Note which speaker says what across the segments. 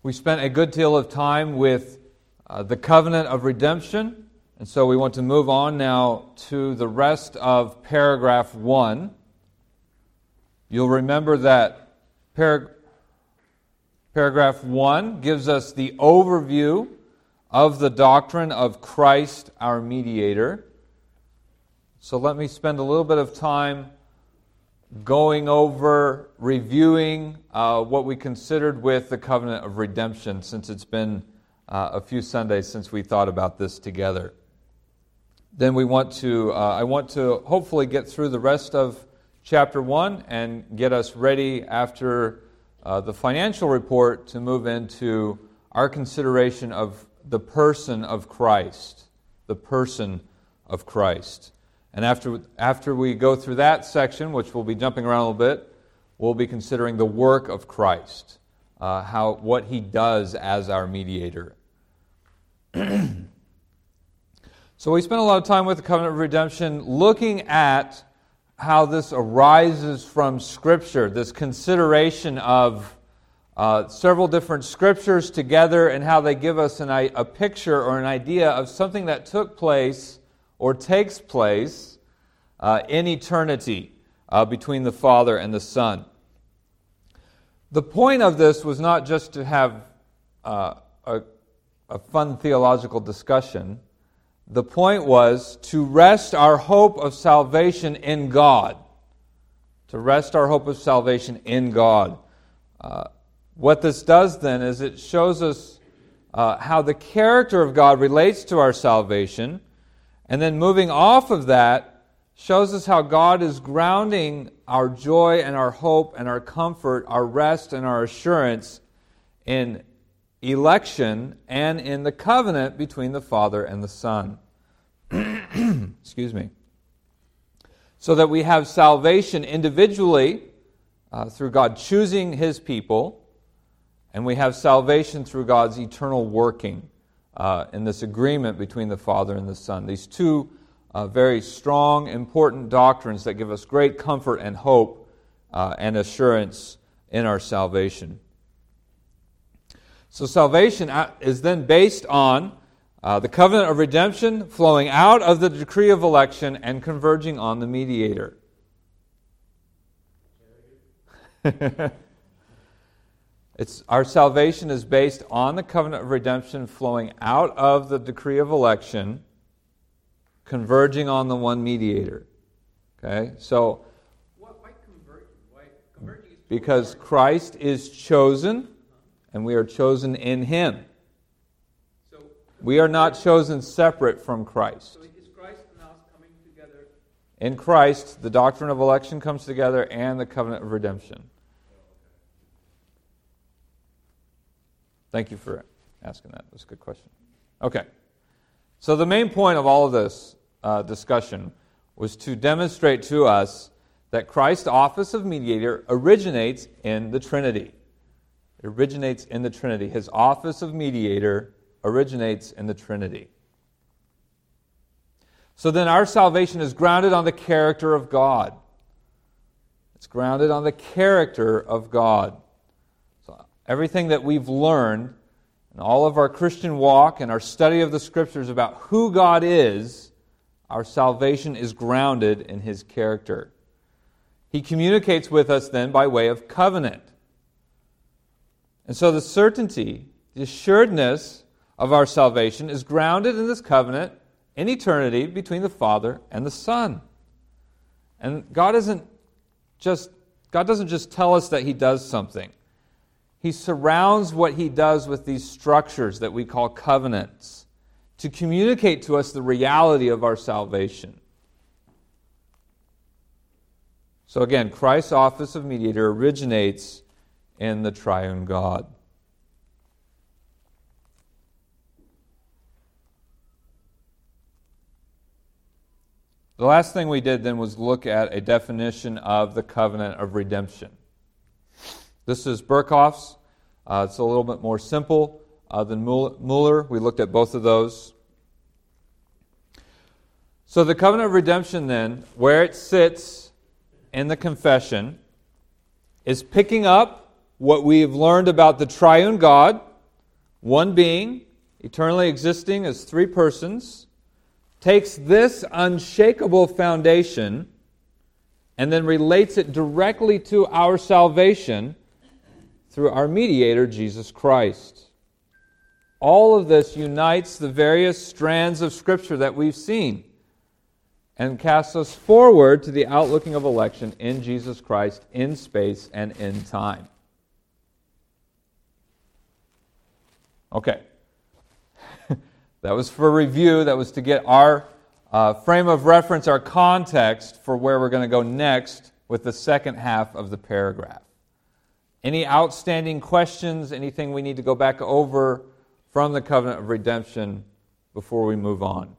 Speaker 1: We spent a good deal of time with the covenant of redemption, and so we want to move on now to the rest of paragraph 1. You'll remember that paragraph 1 gives us the overview of the doctrine of Christ our mediator. So let me spend a little bit of time going over, reviewing what we considered with the covenant of redemption, since it's been a few Sundays since we thought about this together. Then I want to hopefully get through the rest of chapter 1 and get us ready after the financial report to move into our consideration of the person of Christ. The person of Christ. And after we go through that section, which we'll be jumping around a little bit, we'll be considering the work of Christ, what He does as our mediator. So we spent a lot of time with the covenant of redemption looking at how this arises from Scripture, this consideration of several different Scriptures together and how they give us a picture or an idea of something that took place or takes place in eternity between the Father and the Son. The point of this was not just to have a fun theological discussion. The point was to rest our hope of salvation in God. To rest our hope of salvation in God. What this does then is it shows us how the character of God relates to our salvation. And then moving off of that, shows us how God is grounding our joy and our hope and our comfort, our rest and our assurance in election and in the covenant between the Father and the Son. Excuse me. So that we have salvation individually through God choosing His people, and we have salvation through God's eternal working in this agreement between the Father and the Son. These two very strong, important doctrines that give us great comfort and hope and assurance in our salvation. So salvation is then based on the covenant of redemption flowing out of the decree of election and converging on the mediator. Our salvation is based on the covenant of redemption flowing out of the decree of election, converging on the one mediator. Okay, so
Speaker 2: why converging? Why converging is
Speaker 1: because Christ is chosen, and we are chosen in Him.
Speaker 2: So
Speaker 1: we are not chosen separate from Christ.
Speaker 2: So is Christ now coming together?
Speaker 1: In Christ, the doctrine of election comes together, and the covenant of redemption. Thank you for asking that. That's a good question. Okay. So the main point of all of this discussion was to demonstrate to us that Christ's office of mediator originates in the Trinity. It originates in the Trinity. His office of mediator originates in the Trinity. So then our salvation is grounded on the character of God. It's grounded on the character of God. Everything that we've learned in all of our Christian walk and our study of the Scriptures about who God is, our salvation is grounded in His character. He communicates with us then by way of covenant. And so the certainty, the assuredness of our salvation is grounded in this covenant in eternity between the Father and the Son. And God doesn't just tell us that He does something. He surrounds what He does with these structures that we call covenants to communicate to us the reality of our salvation. So again, Christ's office of mediator originates in the triune God. The last thing we did then was look at a definition of the covenant of redemption. This is Berkhoff's. It's a little bit more simple than Mueller. We looked at both of those. So the covenant of redemption then, where it sits in the confession, is picking up what we've learned about the triune God one being, eternally existing as three persons, takes this unshakable foundation and then relates it directly to our salvation through our mediator, Jesus Christ. All of this unites the various strands of Scripture that we've seen and casts us forward to the outlooking of election in Jesus Christ in space and in time. Okay. That was for review. That was to get our frame of reference, our context for where we're going to go next with the second half of the paragraph. Any outstanding questions, anything we need to go back over from the covenant of redemption before we move on?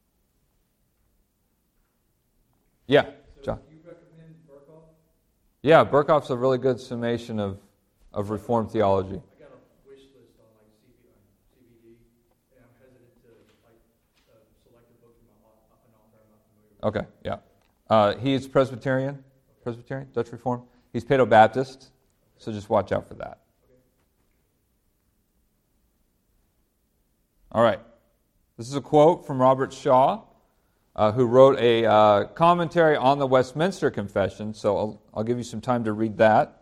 Speaker 1: Yeah, John.
Speaker 2: Do you recommend Berkhoff?
Speaker 1: Yeah, Berkhoff's a really good summation of Reformed theology.
Speaker 2: I got a wish list on like CBD, and I'm hesitant to select a book from an author I'm not familiar with.
Speaker 1: Okay, yeah. He's Presbyterian, Dutch Reformed. He's Paedo-Baptist, so just watch out for that. All right. This is a quote from Robert Shaw, who wrote a commentary on the Westminster Confession, so I'll give you some time to read that.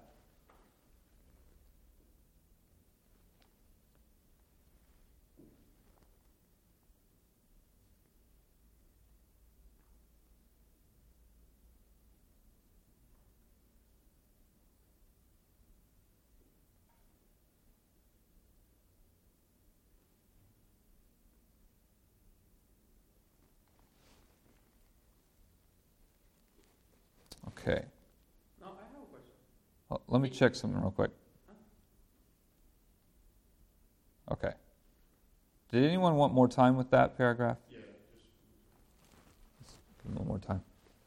Speaker 1: Okay.
Speaker 2: No, I have a question.
Speaker 1: Well, let me check something real quick. Okay. Did anyone want more time with that paragraph?
Speaker 2: Yeah.
Speaker 1: Let's give them one more time.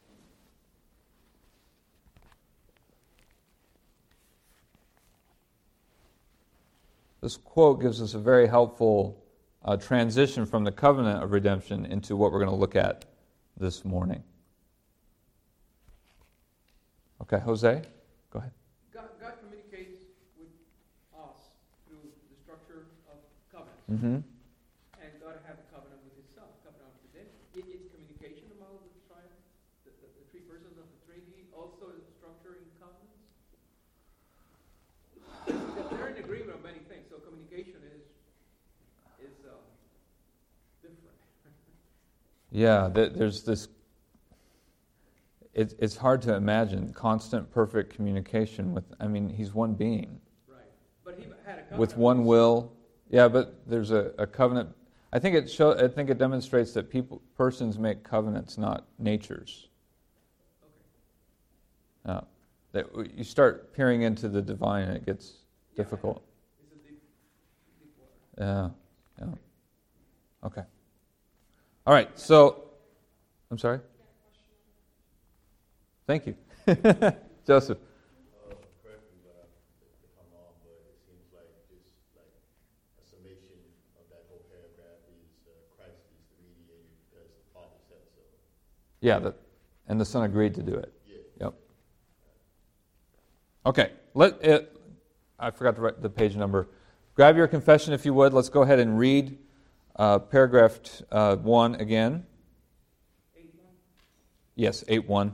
Speaker 1: This quote gives us a very helpful transition from the covenant of redemption into what we're going to look at this morning. Okay, Jose, go ahead.
Speaker 2: God communicates with us through the structure of covenants.
Speaker 1: Mm-hmm.
Speaker 2: And God had a covenant with Himself, covenant of redemption. It's communication among the three persons of the Trinity, also is structure in covenants. They're in agreement on many things, so communication is different.
Speaker 1: Yeah, there's this. It's hard to imagine constant, perfect communication with. I mean, He's one being.
Speaker 2: Right, but He had a covenant
Speaker 1: with one will. Yeah, but there's a covenant. I think it demonstrates that persons make covenants, not natures.
Speaker 2: Okay.
Speaker 1: That you start peering into the divine, and it gets difficult.
Speaker 2: It's a deep water.
Speaker 1: Yeah. Okay. All right. So, I'm sorry. Thank you, Joseph.
Speaker 3: Correct me if I'm wrong, but it seems like just like a summation of that whole paragraph is Christ is the mediator because the Father said so.
Speaker 1: Yeah, and the Son agreed to do it.
Speaker 3: Yeah.
Speaker 1: Yep. Okay. I forgot to write the page number. Grab your confession if you would. Let's go ahead and read paragraph 1 again.
Speaker 2: 8:1?
Speaker 1: Yes, 8:1.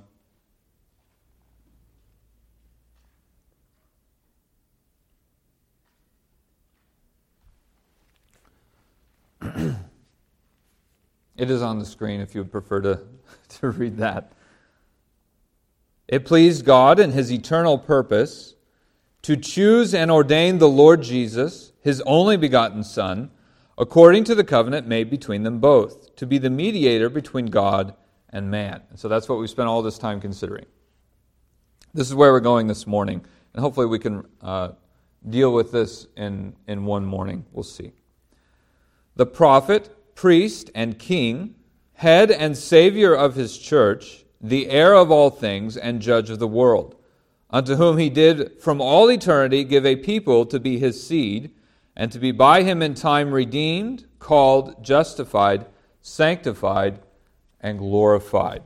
Speaker 1: It is on the screen if you would prefer to read that. It pleased God in His eternal purpose to choose and ordain the Lord Jesus, His only begotten Son, according to the covenant made between them both, to be the mediator between God and man. And so that's what we spent all this time considering. This is where we're going this morning, and hopefully we can deal with this in one morning. We'll see. The prophet, priest, and king, head and savior of His church, the heir of all things and judge of the world, unto whom He did from all eternity give a people to be His seed, and to be by Him in time redeemed, called, justified, sanctified, and glorified.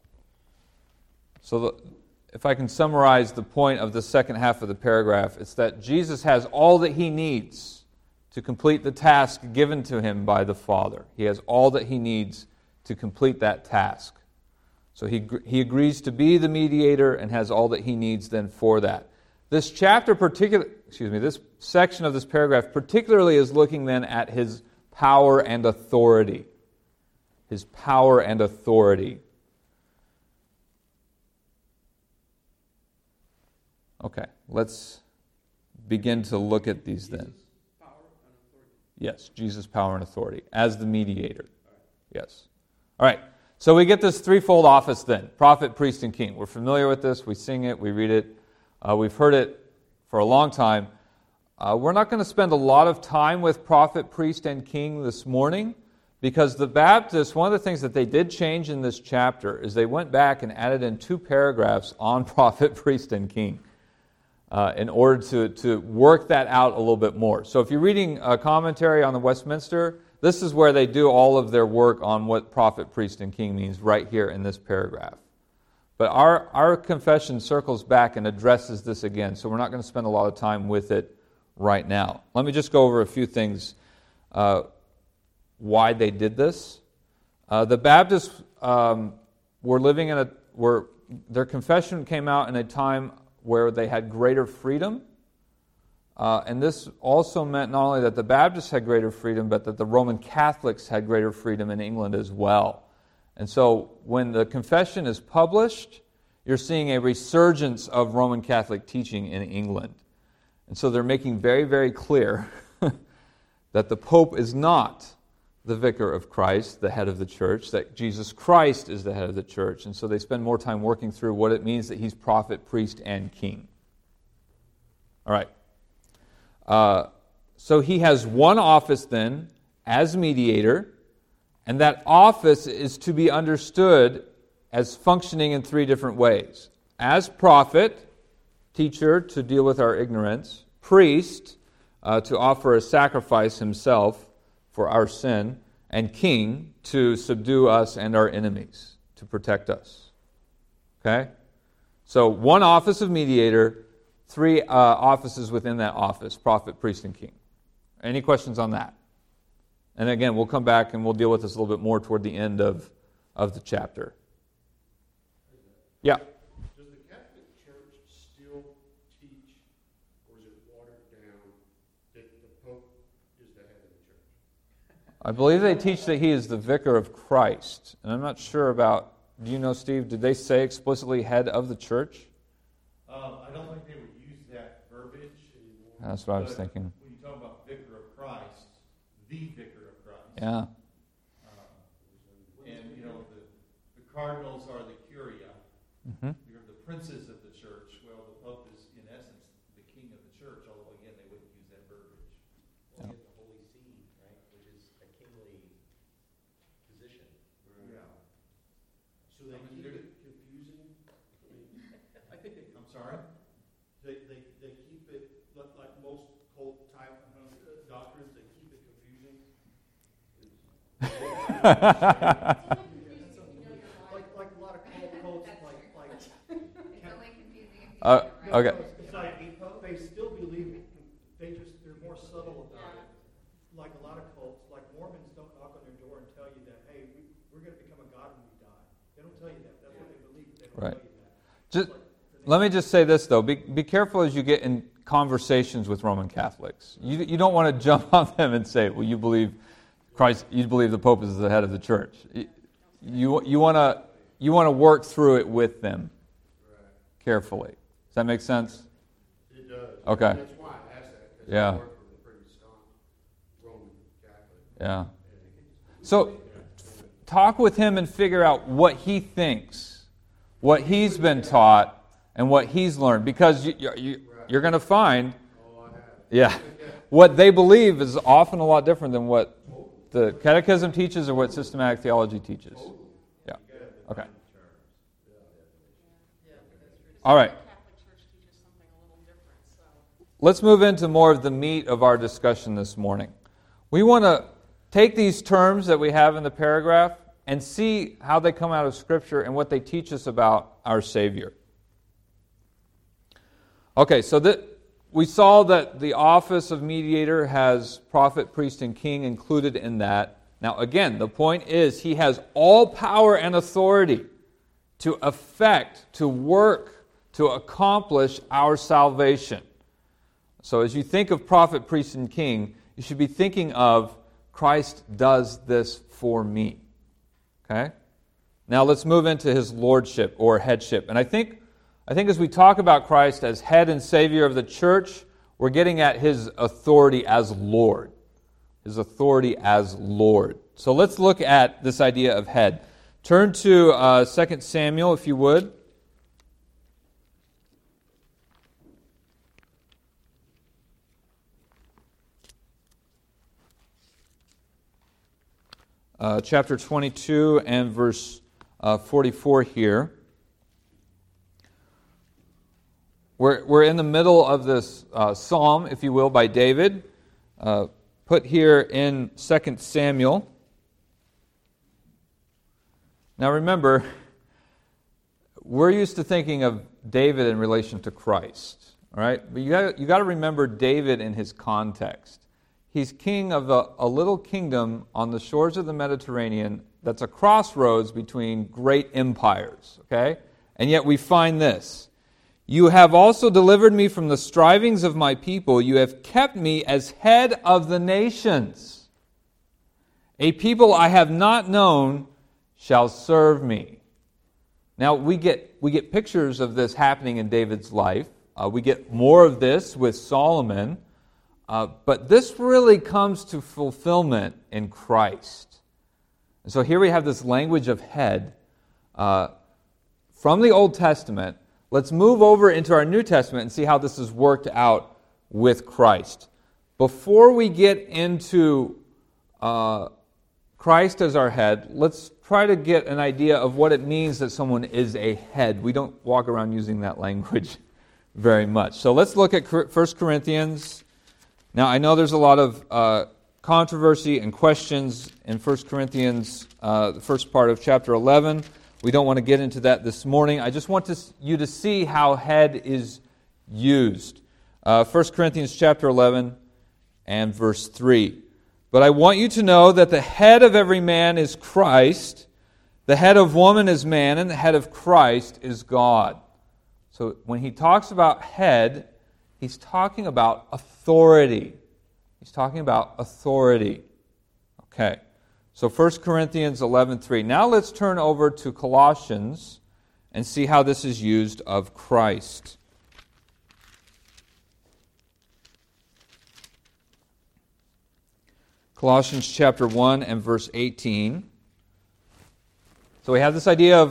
Speaker 1: So if I can summarize the point of the second half of the paragraph, it's that Jesus has all that He needs to complete the task given to him by the Father. He has all that he needs to complete that task. So he agrees to be the mediator and has all that he needs then for that. This this section of this paragraph particularly is looking then at his power and authority. His power and authority. Okay, let's begin to look at these then.
Speaker 2: Power and authority.
Speaker 1: Yes, Jesus' power and authority as the mediator. Yes. All right, so we get this threefold office then, prophet, priest, and king. We're familiar with this. We sing it. We read it. We've heard it for a long time. We're not going to spend a lot of time with prophet, priest, and king this morning because the Baptists, one of the things that they did change in this chapter is they went back and added in 2 paragraphs on prophet, priest, and king in order to work that out a little bit more. So if you're reading a commentary on the Westminster, this is where they do all of their work on what prophet, priest, and king means right here in this paragraph. But our confession circles back and addresses this again, so we're not going to spend a lot of time with it right now. Let me just go over a few things why they did this. The Baptists were living in their confession came out in a time where they had greater freedom. And this also meant not only that the Baptists had greater freedom, but that the Roman Catholics had greater freedom in England as well. And so when the confession is published, you're seeing a resurgence of Roman Catholic teaching in England. And so they're making very, very clear that the Pope is not the vicar of Christ, the head of the church, that Jesus Christ is the head of the church. And so they spend more time working through what it means that he's prophet, priest, and king. All right. So he has one office then as mediator, and that office is to be understood as functioning in 3 different ways. As prophet, teacher, to deal with our ignorance, priest, to offer a sacrifice himself for our sin, and king, to subdue us and our enemies, to protect us. Okay? So one office of mediator, 3 offices within that office, prophet, priest, and king. Any questions on that? And again, we'll come back and we'll deal with this a little bit more toward the end of the chapter. Yeah?
Speaker 4: Does the Catholic Church still teach, or is it watered down, that the Pope is the head of the church?
Speaker 1: I believe they teach that he is the vicar of Christ. And I'm not sure about, do you know, Steve, did they say explicitly head of the church?
Speaker 3: I don't think they would use that verbiage anymore.
Speaker 1: That's what I was thinking.
Speaker 3: When you talk about vicar of Christ, the vicar of Christ.
Speaker 1: Yeah.
Speaker 3: And, you know, the cardinals are the curia.
Speaker 1: Mm-hmm.
Speaker 3: You're the princes of the church. Well, the Pope is, in essence, the king of the church, although, again, they wouldn't use that verbiage.
Speaker 1: Yeah.
Speaker 5: Well, you have the Holy See, right, which is a kingly position.
Speaker 3: Yeah.
Speaker 4: So they keep it confusing?
Speaker 2: I think they
Speaker 3: I'm sorry?
Speaker 4: They keep it, like most cult type doctrines, they keep it confusing? Like a lot of cults, like
Speaker 6: It's only confusing if you
Speaker 1: Okay.
Speaker 4: It's like they still believe it. They're more subtle about it. Like a lot of cults, like Mormons don't knock on their door and tell you that, hey, we're going to become a god when we die. They don't tell you that. That's what they believe. They don't
Speaker 1: Right.
Speaker 4: tell you that.
Speaker 1: Just, let me just say this, though. Be careful as you get in conversations with Roman Catholics. You don't want to jump on them and say, well, you believe Christ, you believe the Pope is the head of the church. You want to work through it with them carefully. Does that make sense?
Speaker 4: It does.
Speaker 3: That's
Speaker 1: Okay.
Speaker 4: why I asked that, because
Speaker 1: Yeah.
Speaker 4: I work with a pretty staunch Roman Catholic.
Speaker 1: Yeah. So talk with him and figure out what he thinks, what he's been taught, and what he's learned. Because you're going to find, what they believe is often a lot different than what the Catechism teaches or what systematic theology teaches. Yeah. Okay. All right.
Speaker 6: Catholic Church teaches something a little different, so.
Speaker 1: Let's move into more of the meat of our discussion this morning. We want to take these terms that we have in the paragraph and see how they come out of Scripture and what they teach us about our Savior. Okay, so we saw that the office of mediator has prophet, priest, and king included in that. Now, again, the point is he has all power and authority to effect, to work, to accomplish our salvation. So as you think of prophet, priest, and king, you should be thinking of Christ does this for me. Okay? Now let's move into his lordship or headship. And I think as we talk about Christ as head and savior of the church, we're getting at his authority as Lord. His authority as Lord. So let's look at this idea of head. Turn to 2 Samuel, if you would. Chapter 22 and verse 44 here. We're in the middle of this psalm, if you will, by David, put here in 2 Samuel. Now remember, we're used to thinking of David in relation to Christ, all right? But you got to remember David in his context. He's king of a little kingdom on the shores of the Mediterranean that's a crossroads between great empires, okay? And yet we find this. You have also delivered me from the strivings of my people. You have kept me as head of the nations. A people I have not known shall serve me. Now we get pictures of this happening in David's life. We get more of this with Solomon. But this really comes to fulfillment in Christ. And so here we have this language of head from the Old Testament. Let's move over into our New Testament and see how this is worked out with Christ. Before we get into Christ as our head, let's try to get an idea of what it means that someone is a head. We don't walk around using that language very much. So let's look at 1 Corinthians. Now, I know there's a lot of controversy and questions in 1 Corinthians, the first part of chapter 11. We don't want to get into that this morning. I just want you to see how head is used. 1 Corinthians chapter 11 and verse 3. But I want you to know that the head of every man is Christ, the head of woman is man, and the head of Christ is God. So when he talks about head, he's talking about authority. He's talking about authority. Okay. So 1 Corinthians 11:3. Now let's turn over to Colossians and see how this is used of Christ. Colossians chapter 1 and verse 18. So we have this idea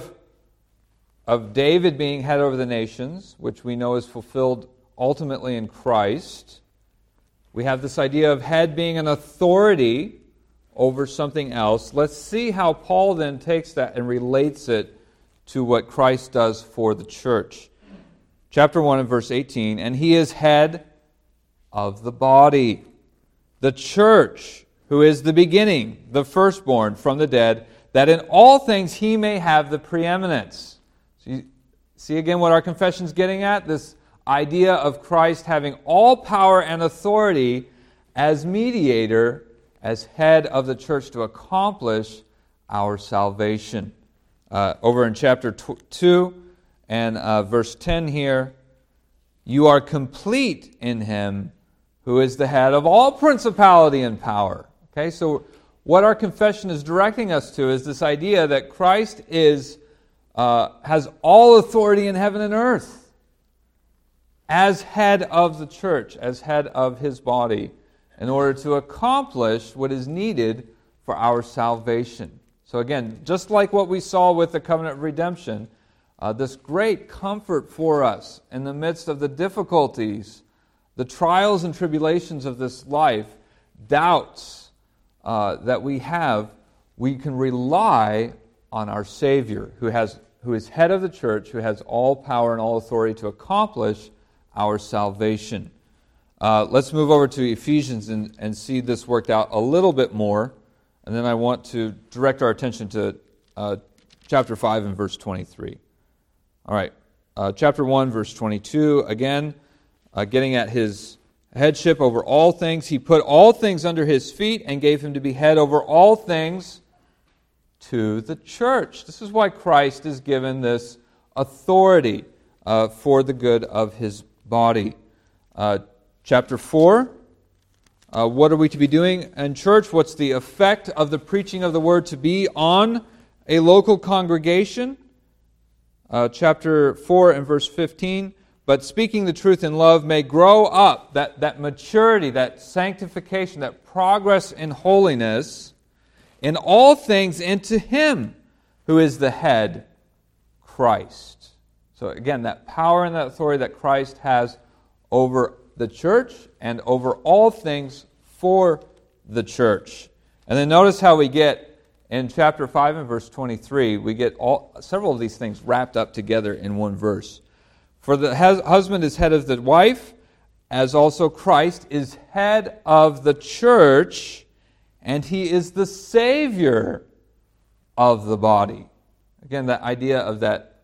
Speaker 1: of David being head over the nations, which we know is fulfilled ultimately in Christ. We have this idea of head being an authority over something else. Let's see how Paul then takes that and relates it to what Christ does for the church. Chapter 1 and verse 18. And he is head of the body, the church, who is the beginning, the firstborn from the dead, that in all things he may have the preeminence. So you see again what our confession's getting at? This idea of Christ having all power and authority as mediator, as head of the church to accomplish our salvation. Over in chapter 2 and verse 10 here, you are complete in him who is the head of all principality and power. Okay, so what our confession is directing us to is this idea that Christ has all authority in heaven and earth as head of the church, as head of his body, in order to accomplish what is needed for our salvation. So again, just like what we saw with the covenant of redemption, this great comfort for us in the midst of the difficulties, the trials and tribulations of this life, doubts that we have, we can rely on our Savior, who is head of the church, who has all power and all authority to accomplish our salvation. Let's move over to Ephesians and see this worked out a little bit more. And then I want to direct our attention to chapter 5 and verse 23. All right, chapter 1, verse 22. Again, getting at his headship over all things. He put all things under his feet and gave him to be head over all things to the church. This is why Christ is given this authority for the good of his body. Chapter 4, what are we to be doing in church? What's the effect of the preaching of the word to be on a local congregation? Chapter 4 and verse 15, but speaking the truth in love may grow up, that maturity, that sanctification, that progress in holiness, in all things into Him who is the head, Christ. So again, that power and that authority that Christ has over the church and over all things for the church. And then notice how we get in chapter 5 and verse 23, we get several of these things wrapped up together in one verse. For the husband is head of the wife, as also Christ is head of the church, and He is the Savior of the body. Again, that idea of that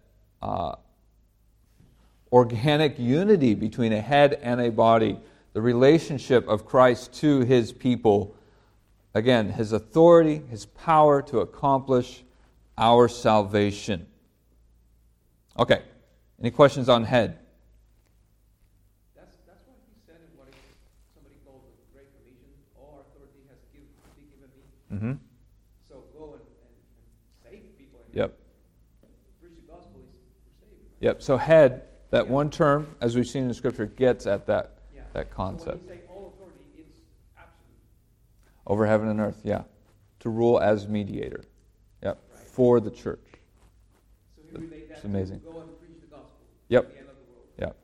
Speaker 1: organic unity between a head and a body, the relationship of Christ to His people. Again, His authority, His power to accomplish our salvation. Okay, any questions on head?
Speaker 2: That's what he said in what somebody called the Great Commission. All authority has been given me.
Speaker 1: Mm-hmm.
Speaker 2: So go and save people. And
Speaker 1: Yep.
Speaker 2: preach the gospel is for saving.
Speaker 1: Yep. So head, that one term, as we've seen in the Scripture, gets at that
Speaker 2: So
Speaker 1: concept.
Speaker 2: when you say all authority, it's absolute.
Speaker 1: Over heaven and earth, yeah. To rule as mediator. Yep. For the church.
Speaker 2: So he relate that
Speaker 1: It's amazing.
Speaker 2: to go and preach the gospel.
Speaker 1: Yep.
Speaker 2: At the end of the world.
Speaker 1: Yep.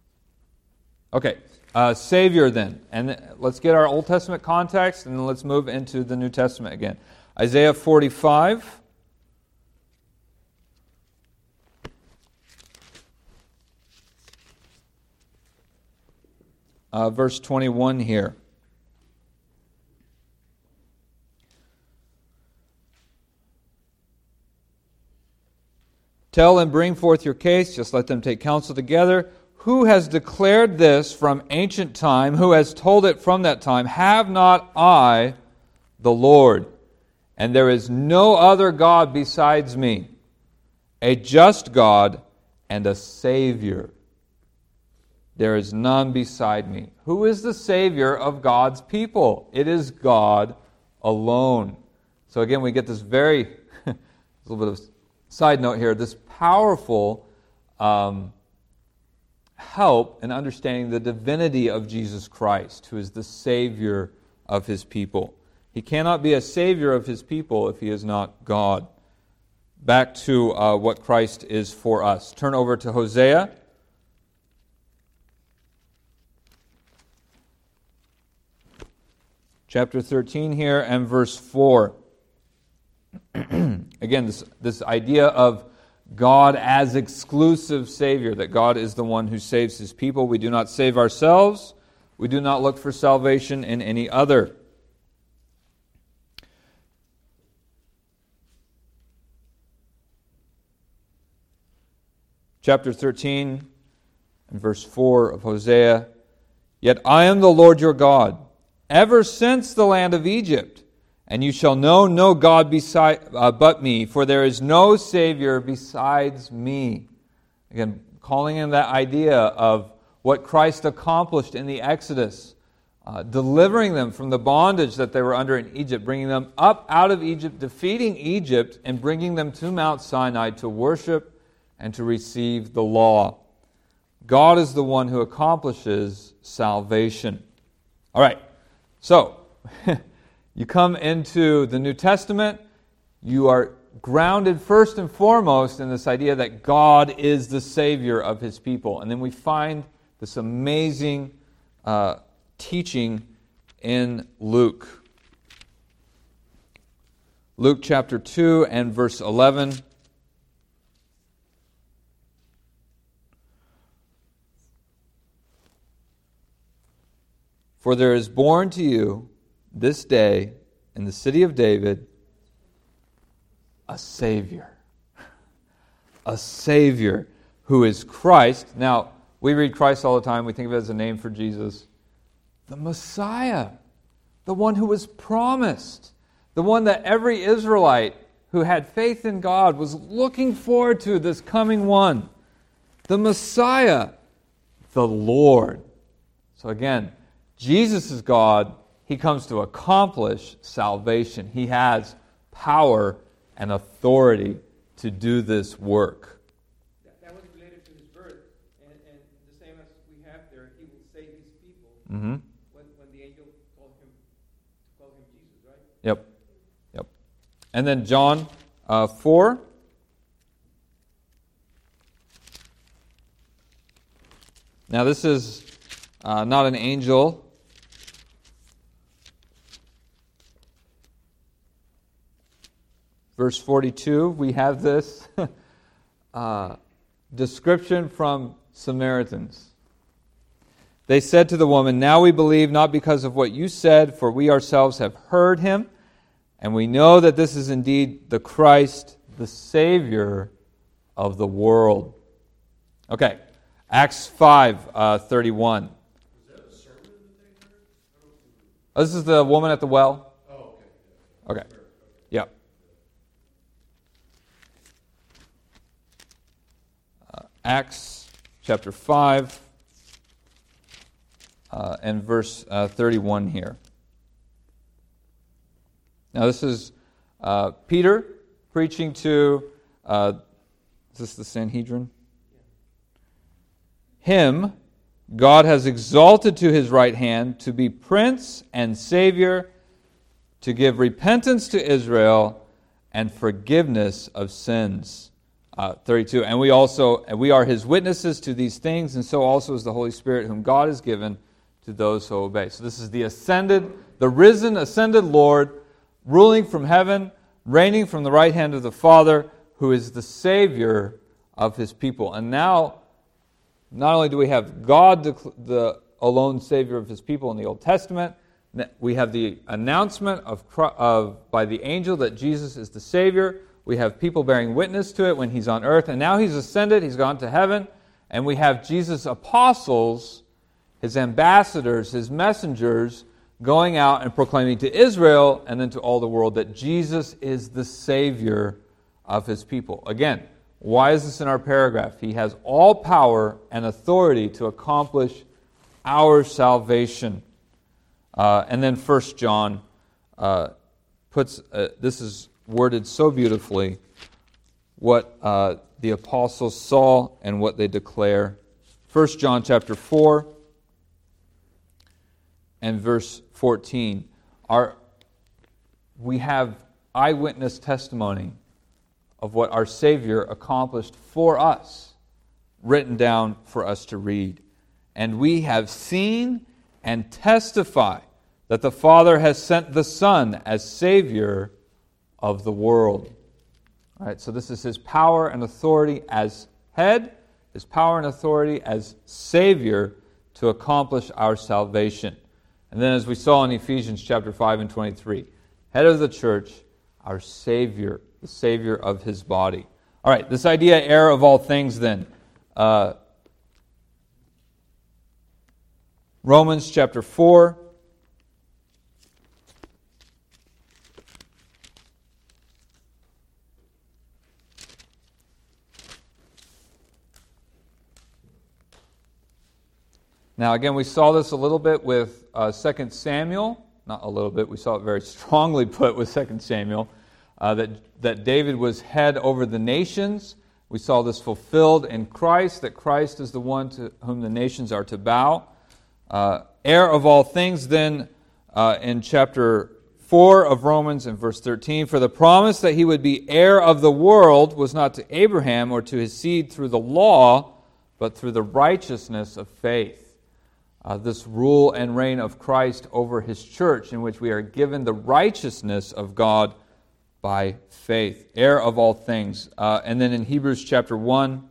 Speaker 1: Okay. Savior then. And let's get our Old Testament context and then let's move into the New Testament again. Isaiah 45. Verse 21 here. Tell and bring forth your case, just let them take counsel together. Who has declared this from ancient time? Who has told it from that time? Have not I, the Lord? And there is no other God besides me, a just God and a Savior. There is none beside me. Who is the Savior of God's people? It is God alone. So again, we get this very, a little bit of side note here, this powerful help in understanding the divinity of Jesus Christ, who is the Savior of His people. He cannot be a Savior of His people if He is not God. Back to what Christ is for us. Turn over to Hosea. Chapter 13 here and verse 4. Again, this idea of God as exclusive Savior, that God is the one who saves His people. We do not save ourselves. We do not look for salvation in any other. Chapter 13 and verse 4 of Hosea. Yet I am the Lord your God, ever since the land of Egypt. And you shall know no God but me, for there is no Savior besides me. Again, calling in that idea of what Christ accomplished in the Exodus, delivering them from the bondage that they were under in Egypt, bringing them up out of Egypt, defeating Egypt, and bringing them to Mount Sinai to worship and to receive the law. God is the one who accomplishes salvation. All right, so you come into the New Testament, you are grounded first and foremost in this idea that God is the Savior of His people. And then we find this amazing teaching in Luke. Luke chapter 2 and verse 11. For there is born to you this day in the city of David a Savior. A Savior who is Christ. Now, We read Christ all the time. We think of it as a name for Jesus. The Messiah, the one who was promised, the one that every Israelite who had faith in God was looking forward to, this coming one. The Messiah, the Lord. So again, Jesus is God. He comes to accomplish salvation. He has power and authority to do this work.
Speaker 2: That was related to his birth, and the same as we have there, he will save his people
Speaker 1: Mm-hmm.
Speaker 2: when the angel called him Jesus, right?
Speaker 1: Yep. And then John 4. Now this is not an angel. Verse 42, we have this description from Samaritans. They said to the woman, "Now we believe not because of what you said, for we ourselves have heard him, and we know that this is indeed the Christ, the Savior of the world." Okay, Acts 5:31.
Speaker 3: Was that a sermon that they heard?
Speaker 1: This is the woman at the well.
Speaker 3: Oh,
Speaker 1: Okay. Yeah. Acts chapter 5 and verse 31 here. Now this is Peter preaching to, is this the Sanhedrin? Him God has exalted to his right hand to be Prince and Savior, to give repentance to Israel and forgiveness of sins. 32. And we are his witnesses to these things, and so also is the Holy Spirit, whom God has given to those who obey. So this is the risen, ascended Lord, ruling from heaven, reigning from the right hand of the Father, who is the Savior of his people. And now, not only do we have God, the alone Savior of his people in the Old Testament, we have the announcement by the angel that Jesus is the Savior. We have people bearing witness to it when he's on earth. And now he's ascended, he's gone to heaven. And we have Jesus' apostles, his ambassadors, his messengers, going out and proclaiming to Israel and then to all the world that Jesus is the Savior of his people. Again, why is this in our paragraph? He has all power and authority to accomplish our salvation. And then 1 John puts, this is worded so beautifully, what the apostles saw and what they declare. 1 John chapter 4 and verse 14. We have eyewitness testimony of what our Savior accomplished for us, written down for us to read. And we have seen and testify that the Father has sent the Son as Savior of the world. All right, so this is his power and authority as head, his power and authority as Savior to accomplish our salvation. And then as we saw in Ephesians chapter 5 and 23, head of the church, our Savior, the Savior of his body. All right, this idea, heir of all things then. Romans chapter 4. Now, again, we saw this a little bit with 2 Samuel. Not a little bit, we saw it very strongly put with 2 Samuel, that David was head over the nations. We saw this fulfilled in Christ, that Christ is the one to whom the nations are to bow. Heir of all things, then, in chapter 4 of Romans and verse 13, for the promise that he would be heir of the world was not to Abraham or to his seed through the law, but through the righteousness of faith. This rule and reign of Christ over his church, in which we are given the righteousness of God by faith. Heir of all things. And then in Hebrews chapter 1,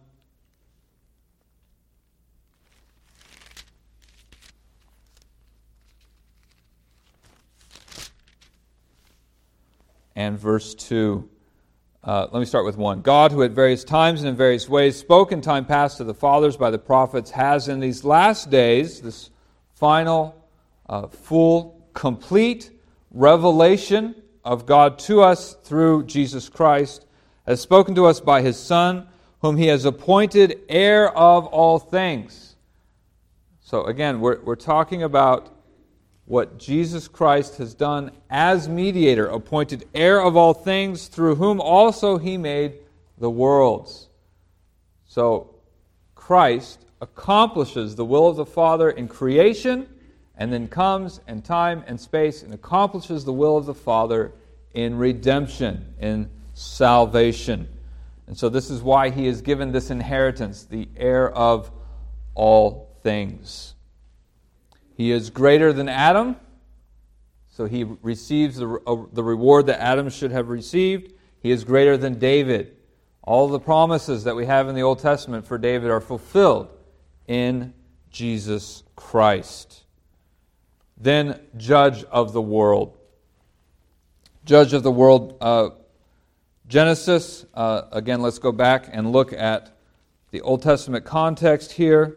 Speaker 1: and verse 2, let me start with 1. God, who at various times and in various ways spoke in time past to the fathers by the prophets, has in these last days, this final, full, complete revelation of God to us through Jesus Christ, has spoken to us by His Son, whom He has appointed heir of all things. So again, we're talking about what Jesus Christ has done as mediator, appointed heir of all things, through whom also He made the worlds. So Christ accomplishes the will of the Father in creation, and then comes in time and space and accomplishes the will of the Father in redemption, in salvation. And so this is why He is given this inheritance, the heir of all things. He is greater than Adam, so He receives the reward that Adam should have received. He is greater than David. All the promises that we have in the Old Testament for David are fulfilled in Jesus Christ. Then, judge of the world. Judge of the world. Genesis, again, let's go back and look at the Old Testament context here.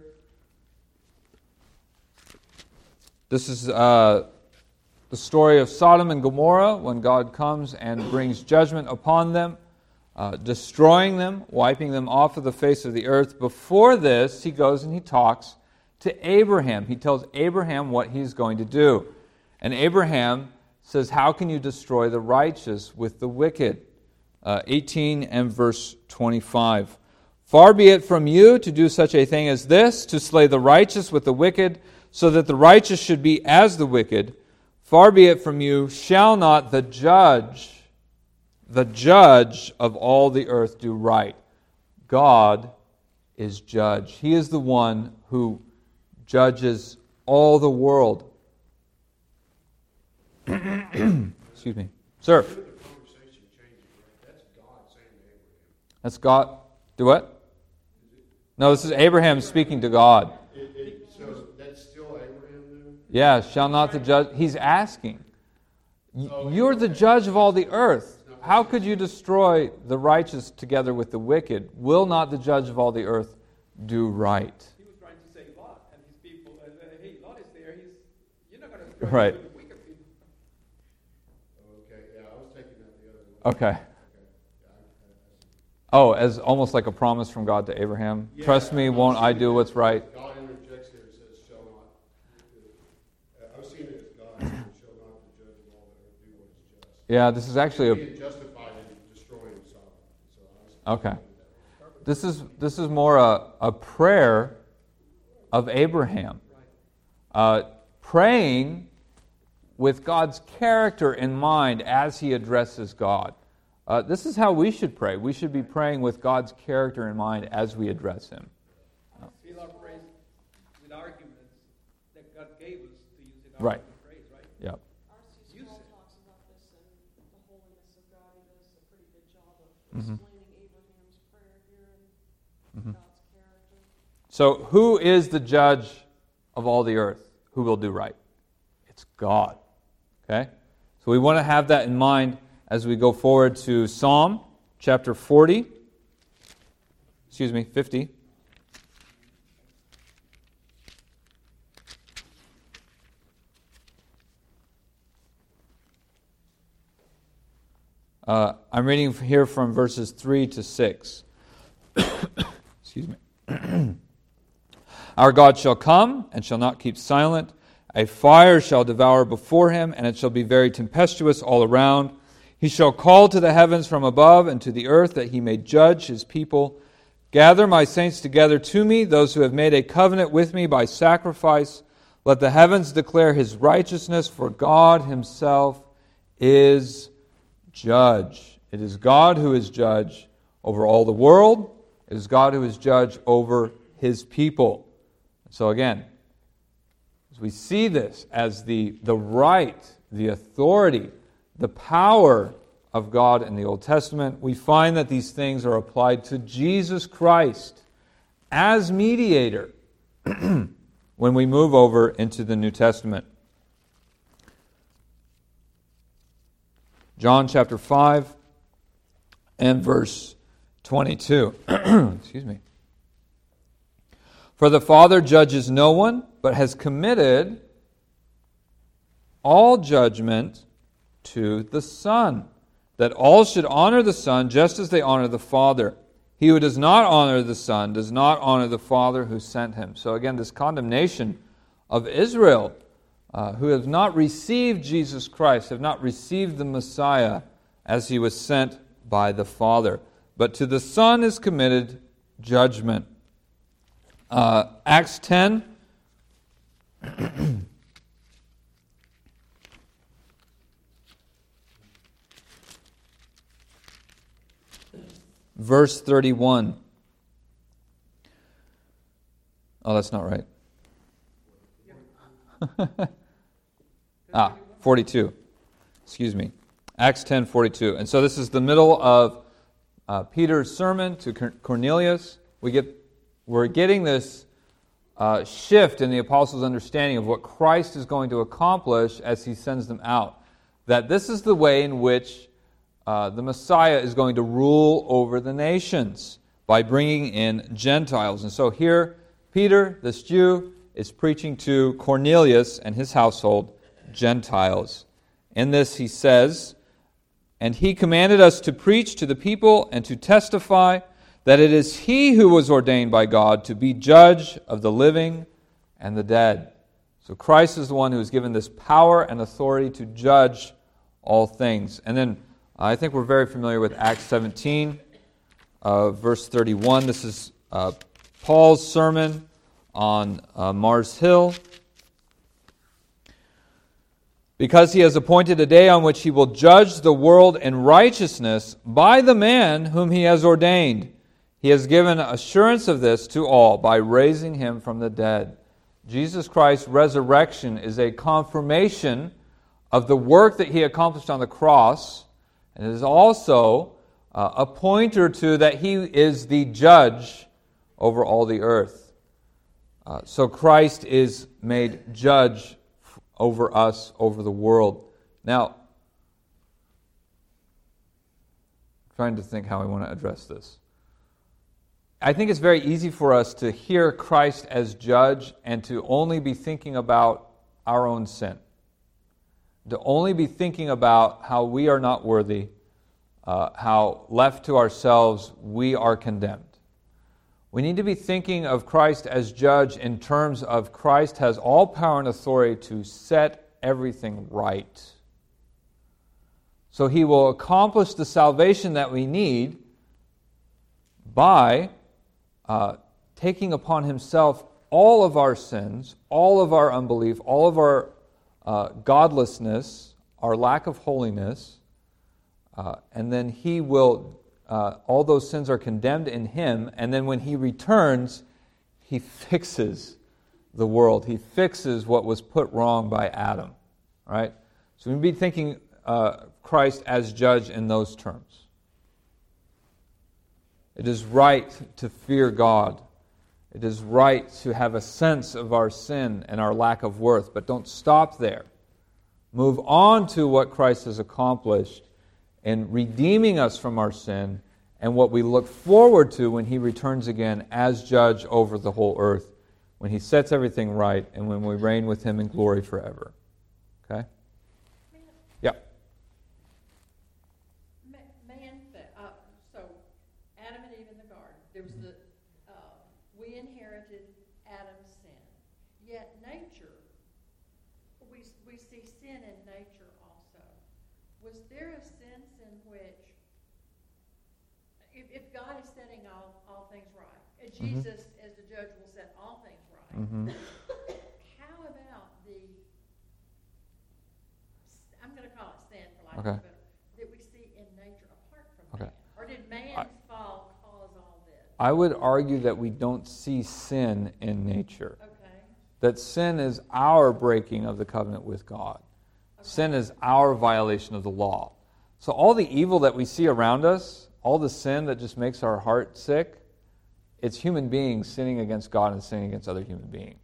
Speaker 1: This is the story of Sodom and Gomorrah, when God comes and brings judgment upon them, destroying them, wiping them off of the face of the earth. Before this, He goes and He talks to Abraham. He tells Abraham what He's going to do. And Abraham says, how can you destroy the righteous with the wicked? 18 and verse 25. Far be it from you to do such a thing as this, to slay the righteous with the wicked, so that the righteous should be as the wicked. Far be it from you, shall not the judge of all the earth do right? God is judge. He is the one who judges all the world. Excuse me. Sir. That's God. Do what? No, this is Abraham speaking to God.
Speaker 3: So that's still Abraham then?
Speaker 1: Yeah, shall not the judge... He's asking. You're the judge of all the earth. How could you destroy the righteous together with the wicked? Will not the judge of all the earth do right?
Speaker 2: He was trying to save Lot and his people. Hey, Lot is there. You're not going to destroy
Speaker 1: Right.
Speaker 2: the wicked people.
Speaker 3: Okay, yeah, I was taking that the other way.
Speaker 1: Okay. Oh, as almost like a promise from God to Abraham.
Speaker 3: Yeah,
Speaker 1: Trust me, won't I do what's right?
Speaker 3: God interjects here and says, shall not. I was seeing it as God says, shall not the judge of all the earth do what is just.
Speaker 1: Yeah, this is actually
Speaker 3: Being justified in destroying Sodom. So I was
Speaker 1: okay. This is more a prayer of Abraham. Praying with God's character in mind as he addresses God. This is how we should pray. We should be praying with God's character in mind as we address Him.
Speaker 2: Seal our praise with arguments that God gave us to use in
Speaker 1: Right.
Speaker 2: praise, right?
Speaker 1: Yep.
Speaker 6: R.C. Sproul talks about this in The Holiness of God. He does a pretty good job of explaining Abraham's prayer here and God's character.
Speaker 1: So who is the judge of all the earth? Who will do right? It's God. Okay? So we want to have that in mind as we go forward to Psalm chapter 50. I'm reading here from verses 3 to 6. Excuse me. Our God shall come and shall not keep silent. A fire shall devour before Him, and it shall be very tempestuous all around. He shall call to the heavens from above and to the earth, that He may judge His people. Gather my saints together to me, those who have made a covenant with me by sacrifice. Let the heavens declare His righteousness, for God Himself is judge. It is God who is judge over all the world. It is God who is judge over His people. So again, as we see this as the right, the authority, the power of God in the Old Testament, we find that these things are applied to Jesus Christ as mediator when we move over into the New Testament. John chapter 5, and verse 22. Excuse me. For the Father judges no one, but has committed all judgment to the Son, that all should honor the Son just as they honor the Father. He who does not honor the Son does not honor the Father who sent him. So again, this condemnation of Israel, who have not received Jesus Christ, have not received the Messiah as he was sent by the Father. But to the Son is committed judgment. Acts 10. Verse 31. Oh, that's not right. 42. Excuse me. Acts 10:42. And so this is the middle of Peter's sermon to Cornelius. We're getting this shift in the apostles' understanding of what Christ is going to accomplish as he sends them out. That this is the way in which the Messiah is going to rule over the nations by bringing in Gentiles. And so here, Peter, this Jew, is preaching to Cornelius and his household, Gentiles. In this he says, "And he commanded us to preach to the people and to testify that it is he who was ordained by God to be judge of the living and the dead." So Christ is the one who is given this power and authority to judge all things. And then I think we're very familiar with Acts 17, verse 31. This is Paul's sermon on Mars Hill. "Because he has appointed a day on which he will judge the world in righteousness by the man whom he has ordained. He has given assurance of this to all by raising him from the dead." Jesus Christ's resurrection is a confirmation of the work that he accomplished on the cross, and it is also a pointer to that he is the judge over all the earth. So Christ is made judge over us, over the world. Now, I'm trying to think how I want to address this. I think it's very easy for us to hear Christ as judge and to only be thinking about our own sin. To only be thinking about how we are not worthy, how left to ourselves we are condemned. We need to be thinking of Christ as judge in terms of Christ has all power and authority to set everything right. So he will accomplish the salvation that we need by taking upon himself all of our sins, all of our unbelief, all of our godlessness, our lack of holiness, and then he will, all those sins are condemned in him, and then when he returns, he fixes the world. He fixes what was put wrong by Adam, right? So we'd be thinking Christ as judge in those terms. It is right to fear God. It is right to have a sense of our sin and our lack of worth, but don't stop there. Move on to what Christ has accomplished in redeeming us from our sin and what we look forward to when he returns again as judge over the whole earth, when he sets everything right and when we reign with him in glory forever. Okay? Yeah.
Speaker 7: So Adam and Eve in the garden, there was we inherited Adam's sin. Yet nature, we see sin in nature also. Was there a sense in which, if God is setting all things right, and Jesus as the judge will set all things right, how about I'm going to call it sin for lack of a better, that we see in nature apart from man? Or did man's fall cause all this?
Speaker 1: I would argue that we don't see sin in nature.
Speaker 7: Okay.
Speaker 1: That sin is our breaking of the covenant with God. Okay. Sin is our violation of the law. So all the evil that we see around us, all the sin that just makes our heart sick, it's human beings sinning against God and sinning against other human beings.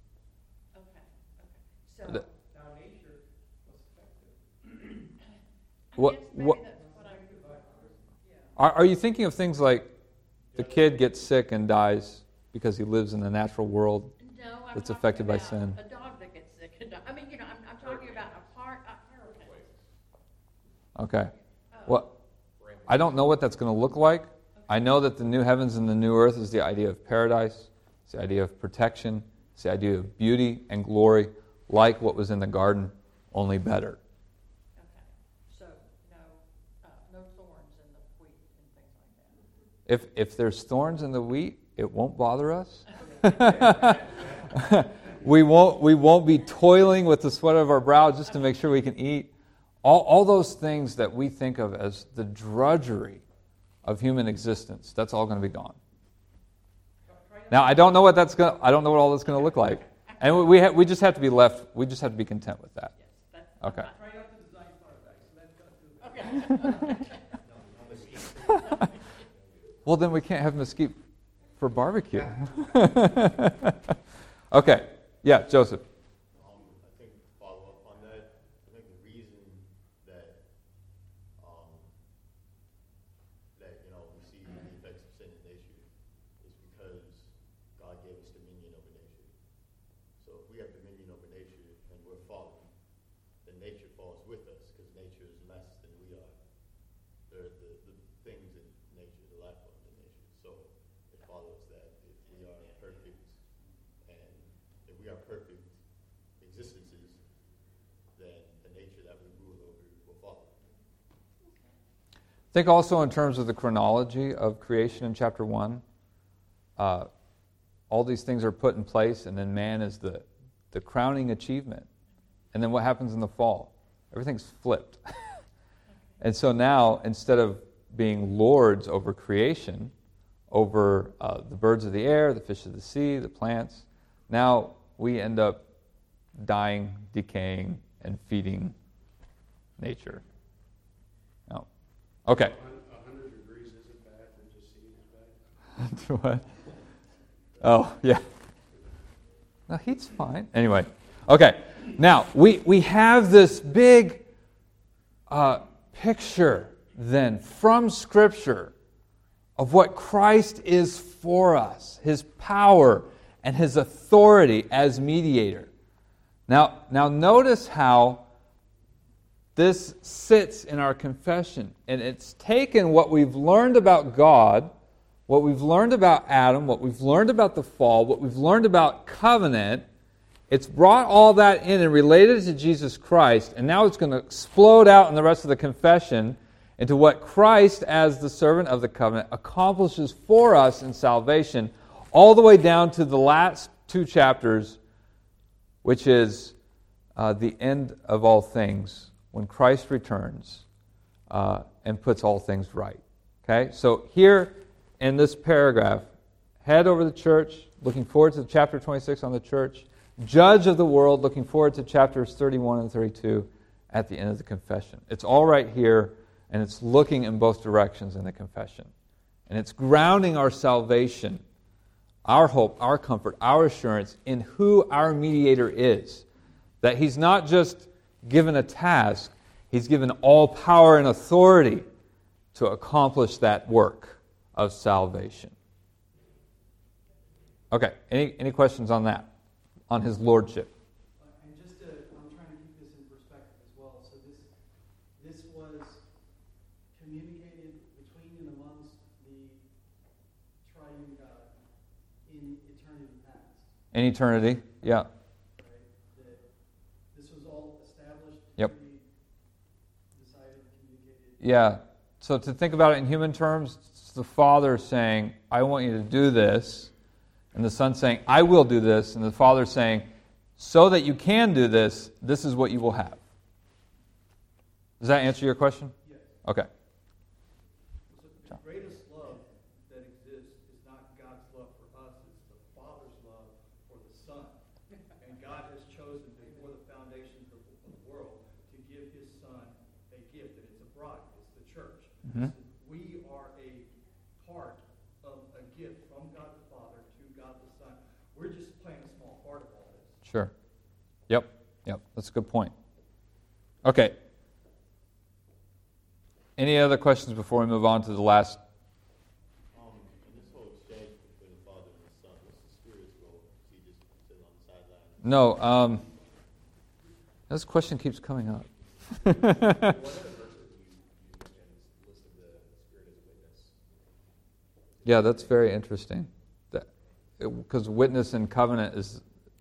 Speaker 7: Okay. So
Speaker 4: Now nature was affected.
Speaker 1: What?
Speaker 7: That's what
Speaker 1: Are you thinking of things like the kid gets sick and dies because he lives in the natural world
Speaker 7: No, I'm
Speaker 1: that's
Speaker 7: talking
Speaker 1: affected by
Speaker 7: about
Speaker 1: sin?
Speaker 7: a dog that gets sick. I mean, I'm talking about a hurricane.
Speaker 1: Okay. Well, I don't know what that's going to look like. I know that the new heavens and the new earth is the idea of paradise. It's the idea of protection. It's the idea of beauty and glory, like what was in the garden, only better.
Speaker 7: Okay, so no thorns in the wheat and things like that.
Speaker 1: If there's thorns in the wheat, it won't bother us. we won't be toiling with the sweat of our brow just to make sure we can eat. All those things that we think of as the drudgery of human existence, that's all going to be gone. Now, I don't know what all that's going to look like, and we just have to be left. We just have to be content with that. Okay.
Speaker 2: Try not to design paradise. That's
Speaker 7: Okay.
Speaker 1: Well, then we can't have mesquite for barbecue. Okay. Yeah, Joseph.
Speaker 3: I think follow up on that. I think the reason that we see the effects of sin in nature is because God gave us dominion over nature. So if we have dominion over nature and we're fallen, then nature falls with us because nature is less than we are. The things in nature, the life forms in nature. So it follows that if we are perfect and if we are perfect existences, then the nature that we rule over will follow.
Speaker 1: Think also in terms of the chronology of creation in chapter 1. All these things are put in place, and then man is the crowning achievement. And then what happens in the fall? Everything's flipped. And so now, instead of being lords over creation, over the birds of the air, the fish of the sea, the plants, now we end up dying, decaying, and feeding nature. No. Okay.
Speaker 8: 100 degrees isn't bad, and just seeing is bad.
Speaker 1: What? Oh, yeah. No, heat's fine. Anyway. Okay. Now, we have this big picture then from Scripture of what Christ is for us, His power and His authority as mediator. Now notice how this sits in our confession, and it's taken what we've learned about God, what we've learned about Adam, what we've learned about the fall, what we've learned about covenant. It's brought all that in and related it to Jesus Christ, and now it's going to explode out in the rest of the confession into what Christ, as the servant of the covenant, accomplishes for us in salvation, all the way down to the last 2 chapters, which is the end of all things, when Christ returns and puts all things right. Okay? So here in this paragraph, head over the church, looking forward to chapter 26 on the church, judge of the world, looking forward to chapters 31 and 32 at the end of the confession. It's all right here, and it's looking in both directions in the confession. And it's grounding our salvation, our hope, our comfort, our assurance in who our mediator is. That He's not just given a task, He's given all power and authority to accomplish that work of salvation. Okay, any questions on that? On His lordship?
Speaker 4: And just I'm trying to keep this in perspective as well. So this was communicated between and amongst the triune God in eternity past.
Speaker 1: In eternity, yeah.
Speaker 4: Right? This was all established.
Speaker 1: Yep.
Speaker 4: Decided, communicated.
Speaker 1: Yeah. So to think about it in human terms, it's the Father saying, I want you to do this. And the Son saying, I will do this. And the Father saying, so that you can do this, this is what you will have. Does that answer your question?
Speaker 4: Yes.
Speaker 1: Okay.
Speaker 4: So the greatest love that exists is not God's love for us, it's the Father's love for the Son. And God has chosen before the foundations of the world to give His Son a gift, and it's a bride, it's the church.
Speaker 1: Mm-hmm.
Speaker 4: We are a part of a gift from God the Father to God the Son. We're just playing a small part of all this.
Speaker 1: Sure. Yep. That's a good point. Okay. Any other questions before we move on to the last?
Speaker 3: In this whole exchange between the Father and the Son, what's the Spirit's role? Is he just sitting on the sideline?
Speaker 1: No. This question keeps coming up.
Speaker 5: One of the verses you mentioned listed the Spirit as a witness.
Speaker 1: Yeah, that's very interesting. Because witness in covenant is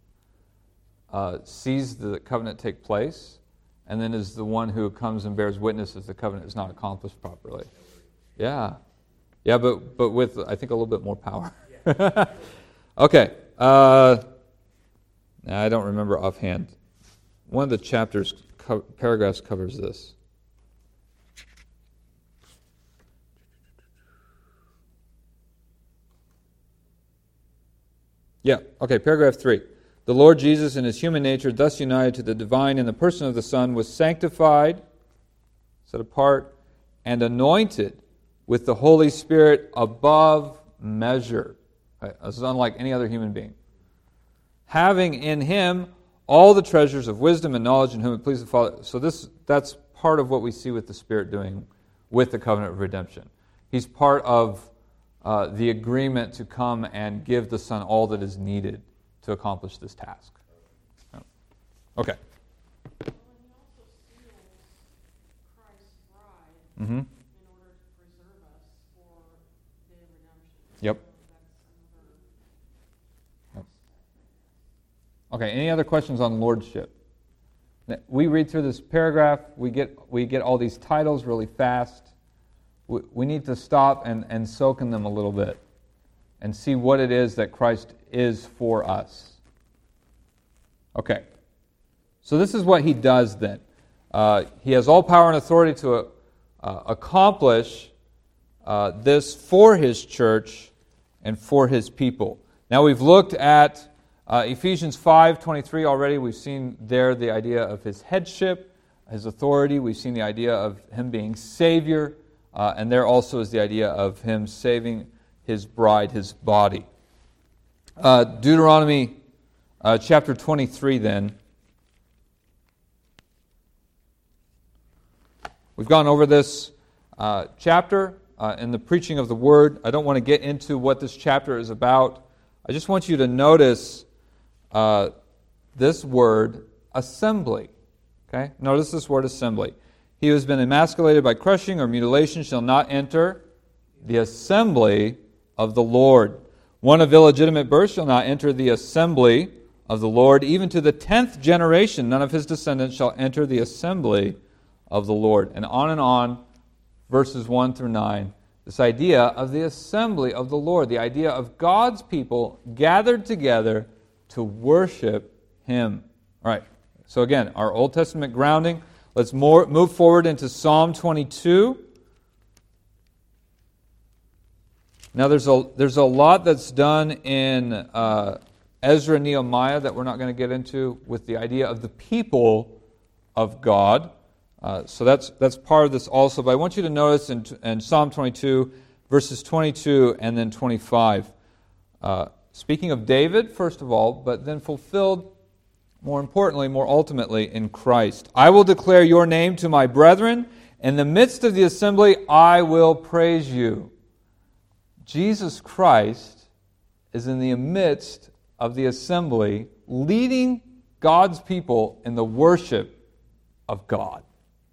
Speaker 1: sees the covenant take place, and then is the one who comes and bears witness as the covenant is not accomplished properly. Yeah, but with I think a little bit more power. Okay, I don't remember offhand. One of the chapters paragraphs covers this. Yeah, okay, paragraph 3. The Lord Jesus in his human nature, thus united to the divine in the person of the Son, was sanctified, set apart, and anointed with the Holy Spirit above measure. Right? This is unlike any other human being. Having in him all the treasures of wisdom and knowledge in whom it pleased the Father. So that's part of what we see with the Spirit doing with the covenant of redemption. He's part of the agreement to come and give the Son all that is needed to accomplish this task. Okay.
Speaker 6: Well, and he also seals Christ's bride
Speaker 1: Mm-hmm.
Speaker 6: in order to preserve us for the redemption.
Speaker 1: Yep.
Speaker 6: So that's another aspect.
Speaker 1: Okay, any other questions on lordship? We read through this paragraph, we get all these titles really fast. We need to stop and soak in them a little bit and see what it is that Christ is for us. Okay, so this is what he does then. He has all power and authority to accomplish this for his church and for his people. Now we've looked at Ephesians 5:23 already. We've seen there the idea of his headship, his authority. We've seen the idea of him being Savior. And there also is the idea of him saving his bride, his body. Deuteronomy chapter 23 then. We've gone over this chapter in the preaching of the Word. I don't want to get into what this chapter is about. I just want you to notice this word, assembly. Okay? Notice this word, assembly. He who has been emasculated by crushing or mutilation shall not enter the assembly of the Lord. One of illegitimate birth shall not enter the assembly of the Lord. Even to the 10th generation, none of his descendants shall enter the assembly of the Lord. And on, verses 1 through 9. This idea of the assembly of the Lord, the idea of God's people gathered together to worship him. All right, so again, our Old Testament grounding. Let's move forward into Psalm 22. Now there's a lot that's done in Ezra and Nehemiah that we're not going to get into with the idea of the people of God. So that's part of this also. But I want you to notice in Psalm 22, verses 22 and then 25. Speaking of David, first of all, but then fulfilled, more importantly, more ultimately, in Christ. I will declare your name to my brethren. In the midst of the assembly, I will praise you. Jesus Christ is in the midst of the assembly, leading God's people in the worship of God.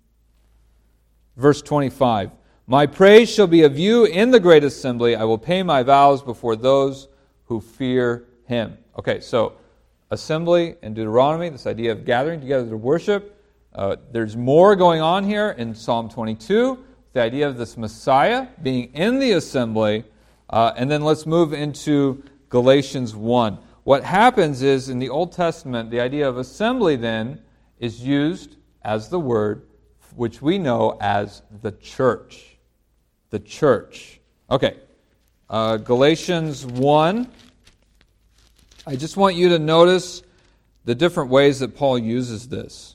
Speaker 1: Verse 25, my praise shall be of you in the great assembly. I will pay my vows before those who fear him. Okay, so assembly in Deuteronomy, this idea of gathering together to worship. There's more going on here in Psalm 22, the idea of this Messiah being in the assembly. And then let's move into Galatians 1. What happens is in the Old Testament, the idea of assembly then is used as the word which we know as the church. The church. Okay, Galatians 1. I just want you to notice the different ways that Paul uses this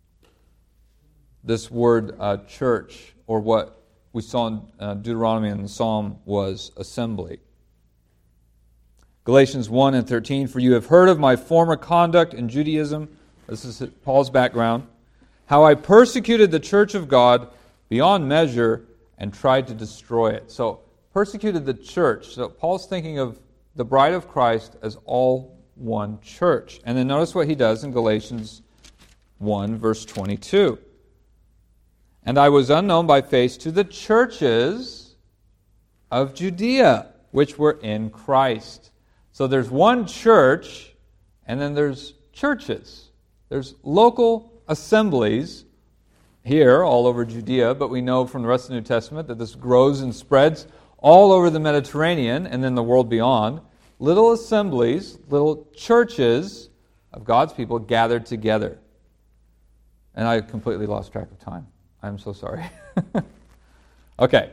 Speaker 1: word church, or what we saw in Deuteronomy and the Psalm was assembly. Galatians 1 and 13, for you have heard of my former conduct in Judaism, this is Paul's background, how I persecuted the church of God, beyond measure and tried to destroy it. So persecuted the church. So Paul's thinking of the bride of Christ as all one church. And then notice what he does in Galatians 1, verse 22. And I was unknown by face to the churches of Judea, which were in Christ. So there's one church, and then there's churches. There's local assemblies here all over Judea, but we know from the rest of the New Testament that this grows and spreads all over the Mediterranean and then the world beyond. Little assemblies, little churches of God's people gathered together. And I completely lost track of time. I'm so sorry. Okay.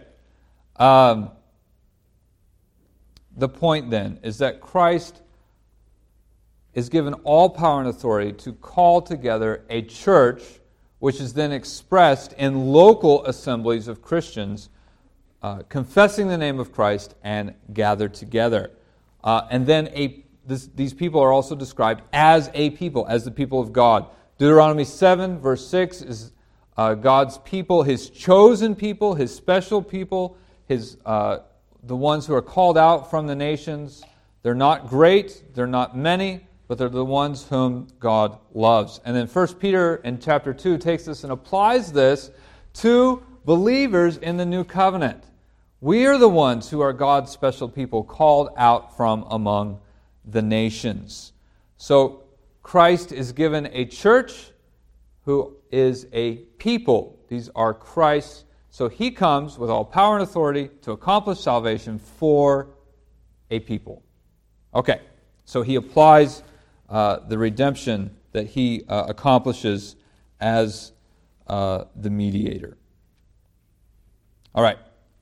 Speaker 1: The point then is that Christ is given all power and authority to call together a church, which is then expressed in local assemblies of Christians, confessing the name of Christ and gathered together. And then these people are also described as a people, as the people of God. Deuteronomy 7, verse 6 is God's people, His chosen people, His special people, the ones who are called out from the nations. They're not great, they're not many, but they're the ones whom God loves. And then 1 Peter in chapter 2 takes this and applies this to believers in the new covenant. We are the ones who are God's special people, called out from among the nations. So Christ is given a church who is a people. These are Christ's. So He comes with all power and authority to accomplish salvation for a people. Okay, so He applies the redemption that He accomplishes as the mediator. All right.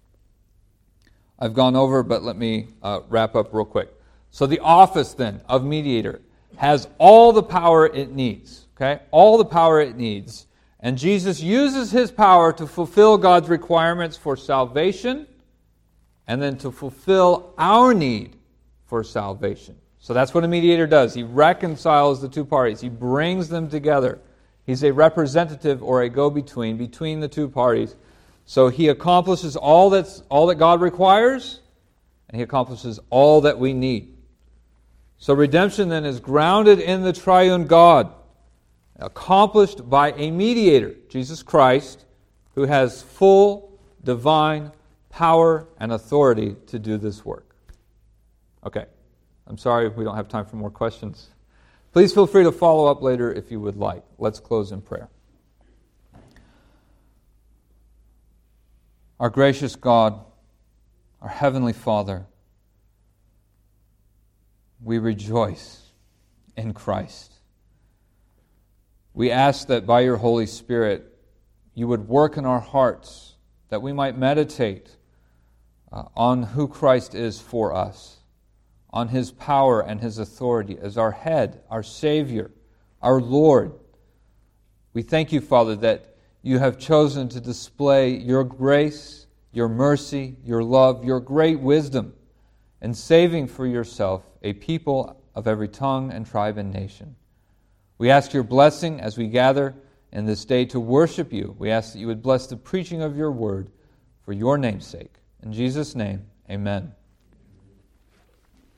Speaker 1: I've gone over, but let me wrap up real quick. So the office then of mediator has all the power it needs. Okay, all the power it needs. And Jesus uses His power to fulfill God's requirements for salvation and then to fulfill our need for salvation. So that's what a mediator does. He reconciles the two parties. He brings them together. He's a representative or a go-between between the two parties. So He accomplishes all that God requires, and He accomplishes all that we need. So redemption then is grounded in the triune God, accomplished by a mediator, Jesus Christ, who has full divine power and authority to do this work. Okay, I'm sorry if we don't have time for more questions. Please feel free to follow up later if you would like. Let's close in prayer. Our gracious God, our Heavenly Father, we rejoice in Christ. We ask that by Your Holy Spirit, You would work in our hearts, that we might meditate on who Christ is for us, on His power and His authority as our head, our Savior, our Lord. We thank You, Father, that You have chosen to display Your grace, Your mercy, Your love, Your great wisdom in saving for Yourself a people of every tongue and tribe and nation. We ask Your blessing as we gather in this day to worship You. We ask that You would bless the preaching of Your word for Your name's sake. In Jesus' name, amen.